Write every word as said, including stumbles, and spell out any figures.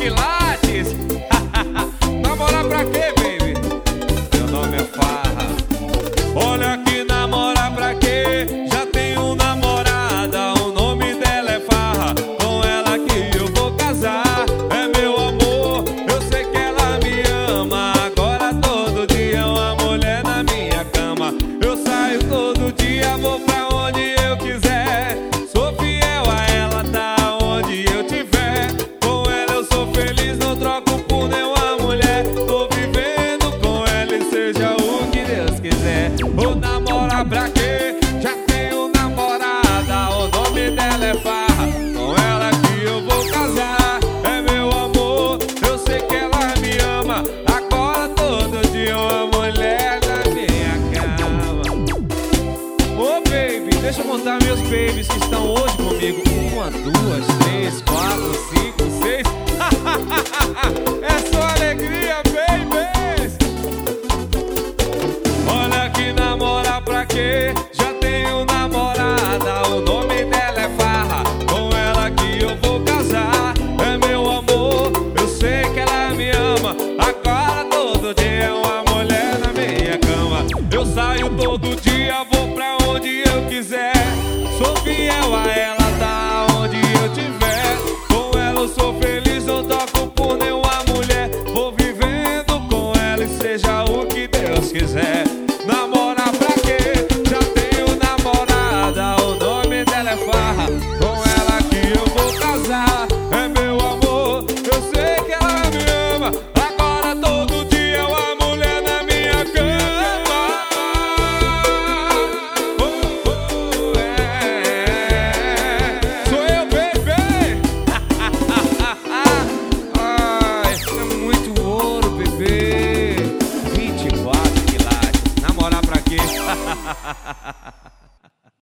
quilates. Namorar pra quê, baby? Meu nome é Farra. Olha que namorar pra quê? Já tenho namorada, o nome dela é Farra. Com ela que eu vou casar. É meu amor, eu sei que ela me ama. Agora todo dia uma mulher na minha cama. Eu saio todo dia, vou pra onde eu quiser. Sou fiel a ela, tá onde eu tiver. Com ela eu sou feliz, não troco por nenhuma mulher. Tô vivendo com ela e seja o que Deus quiser. Vou namorar pra quê? Já tenho namorada, o nome dela é Farra. Com ela que eu vou casar. É meu amor, eu sei que ela me ama. Agora todo dia uma mulher na minha cama. Ô baby, deixa eu contar meus babies que estão hoje comigo. Uma, duas, três, quatro, cinco, seis. É só alegria, babies. Olha que namorar pra quê? Já tenho namorada, o nome dela é Farra. Com ela que eu vou casar. É meu amor, eu sei que ela me ama. Agora todo dia uma mulher na minha cama. Eu saio todo dia, vou pra onde eu quiser. Sou fiel a ela, tá onde eu tiver. Com ela eu sou feliz, não toco por nenhuma mulher. Vou vivendo com ela e seja o que Deus quiser. Namorar pra quê? Já tenho namorada, o nome dela é Farra. Com ela que eu vou casar. É meu amor, eu sei que ela me ama. Agora todo dia uma mulher na minha cama. Oh, oh, é. Sou eu, baby. Ai, é muito ouro, bebê. vinte e quatro quilates. Namorar pra quê?